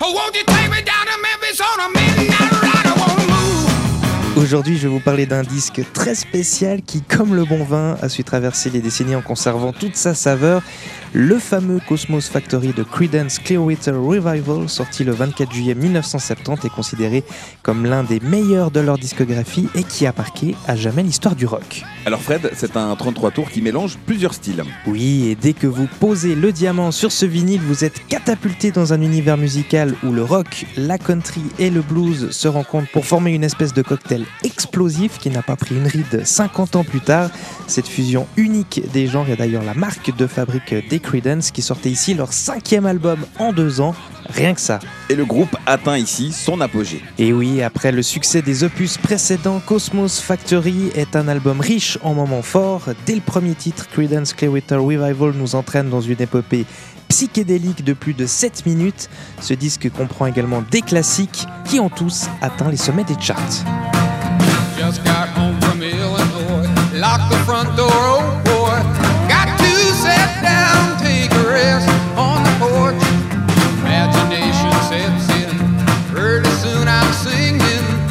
Oh, won't you take me down to Memphis on a midnight ride? I wanna move. Aujourd'hui, je vais vous parler d'un disque très spécial qui, comme le bon vin, a su traverser les décennies en conservant toute sa saveur. Le fameux Cosmos Factory de Creedence Clearwater Revival, sorti le 24 juillet 1970, est considéré comme l'un des meilleurs de leur discographie et qui a marqué à jamais l'histoire du rock. Alors Fred, c'est un 33 tours qui mélange plusieurs styles. Oui, et dès que vous posez le diamant sur ce vinyle, vous êtes catapulté dans un univers musical où le rock, la country et le blues se rencontrent pour former une espèce de cocktail explosif qui n'a pas pris une ride 50 ans plus tard. Cette fusion unique des genres est d'ailleurs la marque de fabrique des Creedence qui sortait ici leur 5e album en 2 ans, rien que ça. Et le groupe atteint ici son apogée. Et oui, après le succès des opus précédents, Cosmos Factory est un album riche en moments forts. Dès le premier titre, Creedence Clearwater Revival nous entraîne dans une épopée psychédélique de plus de 7 minutes. Ce disque comprend également des classiques qui ont tous atteint les sommets des charts. Just got home from Illinois, locked the front door, oh boy. Got to sit down, take a rest on the porch. Imagination sets in, pretty soon I'm singing.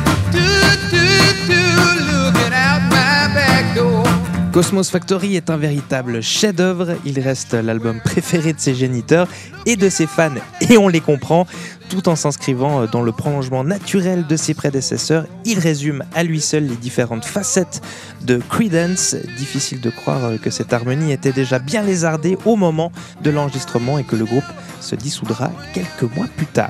Looking out my back door. Cosmos Factory est un véritable chef-d'œuvre. Il reste l'album préféré de ses géniteurs et de ses fans, et on les comprend, tout en s'inscrivant dans le prolongement naturel de ses prédécesseurs. Il résume à lui seul les différentes facettes de Creedence. Difficile de croire que cette harmonie était déjà bien lézardée au moment de l'enregistrement et que le groupe se dissoudra quelques mois plus tard.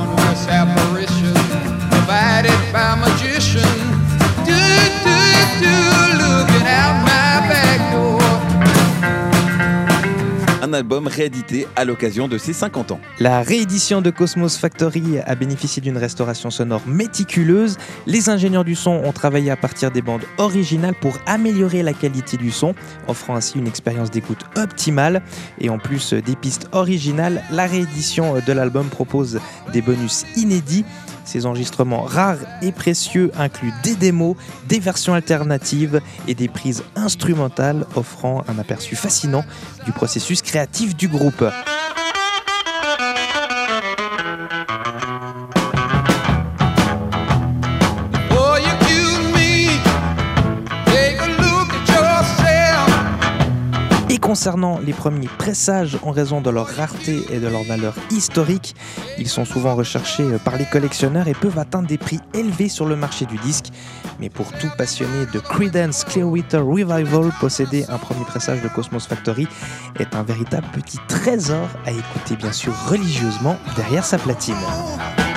Un album réédité à l'occasion de ses 50 ans. La réédition de Cosmos Factory a bénéficié d'une restauration sonore méticuleuse. Les ingénieurs du son ont travaillé à partir des bandes originales pour améliorer la qualité du son, offrant ainsi une expérience d'écoute optimale. Et en plus des pistes originales, la réédition de l'album propose des bonus inédits. Ces enregistrements rares et précieux incluent des démos, des versions alternatives et des prises instrumentales, offrant un aperçu fascinant du processus créatif du groupe. Concernant les premiers pressages, en raison de leur rareté et de leur valeur historique, ils sont souvent recherchés par les collectionneurs et peuvent atteindre des prix élevés sur le marché du disque. Mais pour tout passionné de Creedence Clearwater Revival, posséder un premier pressage de Cosmos Factory est un véritable petit trésor à écouter bien sûr religieusement derrière sa platine.